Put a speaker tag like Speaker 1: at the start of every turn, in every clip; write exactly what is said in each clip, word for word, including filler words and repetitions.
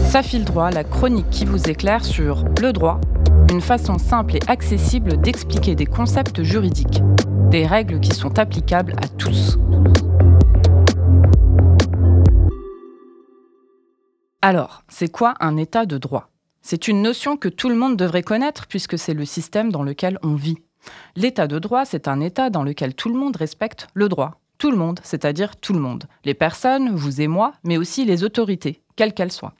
Speaker 1: Ça file droit, la chronique qui vous éclaire sur le droit, une façon simple et accessible d'expliquer des concepts juridiques, des règles qui sont applicables à tous. Alors, c'est quoi un état de droit ? C'est une notion que tout le monde devrait connaître puisque c'est le système dans lequel on vit. L'état de droit, c'est un état dans lequel tout le monde respecte le droit. Tout le monde, c'est-à-dire tout le monde. Les personnes, vous et moi, mais aussi les autorités, quelles qu'elles soient.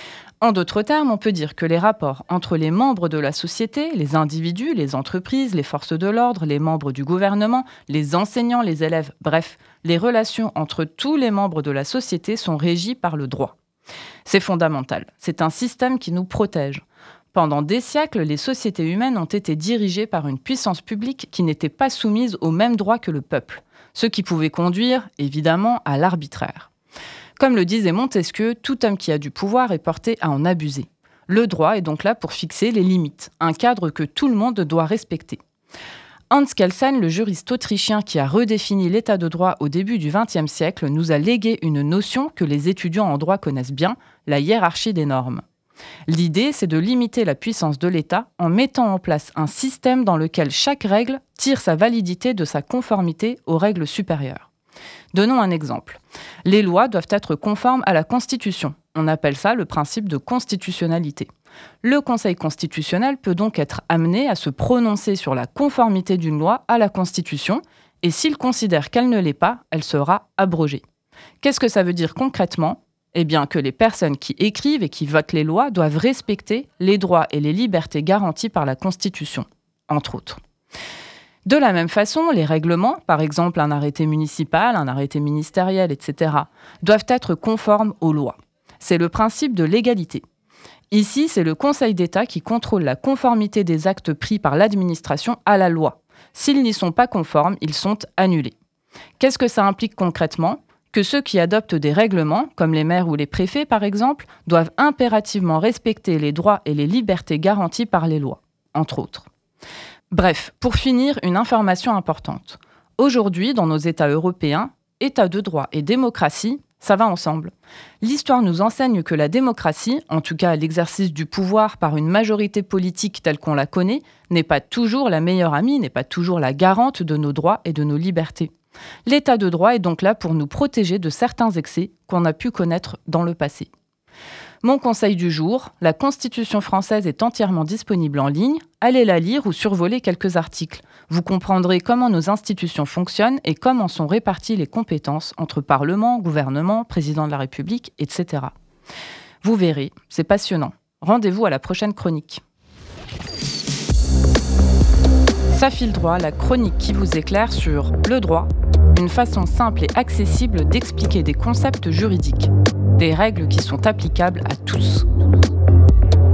Speaker 1: En d'autres termes, on peut dire que les rapports entre les membres de la société, les individus, les entreprises, les forces de l'ordre, les membres du gouvernement, les enseignants, les élèves, bref, les relations entre tous les membres de la société sont régies par le droit. C'est fondamental. C'est un système qui nous protège. Pendant des siècles, les sociétés humaines ont été dirigées par une puissance publique qui n'était pas soumise aux mêmes droits que le peuple, ce qui pouvait conduire, évidemment, à l'arbitraire. Comme le disait Montesquieu, tout homme qui a du pouvoir est porté à en abuser. Le droit est donc là pour fixer les limites, un cadre que tout le monde doit respecter. Hans Kelsen, le juriste autrichien qui a redéfini l'état de droit au début du vingtième siècle, nous a légué une notion que les étudiants en droit connaissent bien, la hiérarchie des normes. L'idée, c'est de limiter la puissance de l'État en mettant en place un système dans lequel chaque règle tire sa validité de sa conformité aux règles supérieures. Donnons un exemple. Les lois doivent être conformes à la Constitution. On appelle ça le principe de constitutionnalité. Le Conseil constitutionnel peut donc être amené à se prononcer sur la conformité d'une loi à la Constitution, et s'il considère qu'elle ne l'est pas, elle sera abrogée. Qu'est-ce que ça veut dire concrètement ? Eh bien que les personnes qui écrivent et qui votent les lois doivent respecter les droits et les libertés garantis par la Constitution, entre autres. De la même façon, les règlements, par exemple un arrêté municipal, un arrêté ministériel, et cetera, doivent être conformes aux lois. C'est le principe de l'égalité. Ici, c'est le Conseil d'État qui contrôle la conformité des actes pris par l'administration à la loi. S'ils n'y sont pas conformes, ils sont annulés. Qu'est-ce que ça implique concrètement ? Que ceux qui adoptent des règlements, comme les maires ou les préfets par exemple, doivent impérativement respecter les droits et les libertés garantis par les lois, entre autres. Bref, pour finir, une information importante. Aujourd'hui, dans nos États européens, État de droit et démocratie, ça va ensemble. L'histoire nous enseigne que la démocratie, en tout cas l'exercice du pouvoir par une majorité politique telle qu'on la connaît, n'est pas toujours la meilleure amie, n'est pas toujours la garante de nos droits et de nos libertés. L'état de droit est donc là pour nous protéger de certains excès qu'on a pu connaître dans le passé. Mon conseil du jour, la Constitution française est entièrement disponible en ligne. Allez la lire ou survoler quelques articles. Vous comprendrez comment nos institutions fonctionnent et comment sont réparties les compétences entre Parlement, gouvernement, président de la République, et cetera. Vous verrez, c'est passionnant. Rendez-vous à la prochaine chronique. Ça file droit, la chronique qui vous éclaire sur le droit, une façon simple et accessible d'expliquer des concepts juridiques, des règles qui sont applicables à tous.